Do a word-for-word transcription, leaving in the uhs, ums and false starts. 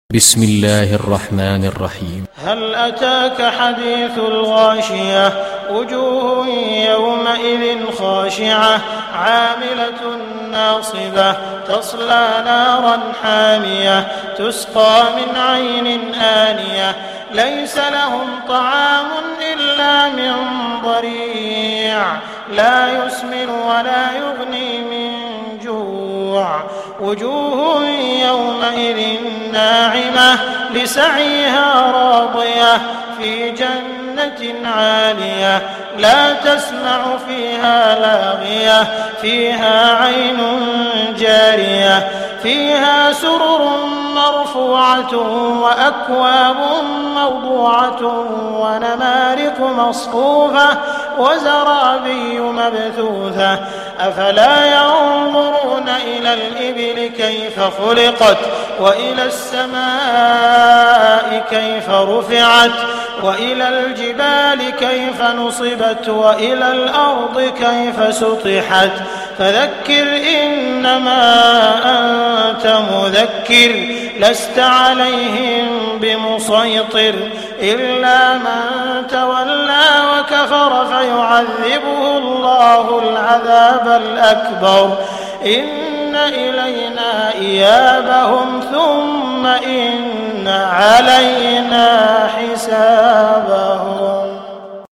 بسم الله الرحمن الرحيم. هل أتاك حديث الغاشية وجوه يومئذ خاشعة عاملة ناصبة تصلى نارا حامية تسقى من عين آنية ليس لهم طعام إلا من ضريع لا يسمن ولا يغني من جوع وجوه يومئذ ناعمة لسعيها راضية في جنة عالية لا تسمع فيها لاغية فيها عين جارية فيها سرر مرفوعة وأكواب موضوعة ونمارق مصفوفة وزرابي مبثوثة أفلا ينظرون إلى الإبل كيف خلقت وإلى السماء كيف رفعت وإلى الجبال كيف نصبت وإلى الأرض كيف سطحت فذكر إنما أنت مذكر لست عليهم بمسيطر إلا من تولى وكفر فيعذبه الله العذاب الأكبر إن إلينا إيابهم ثم إن علينا حسابهم.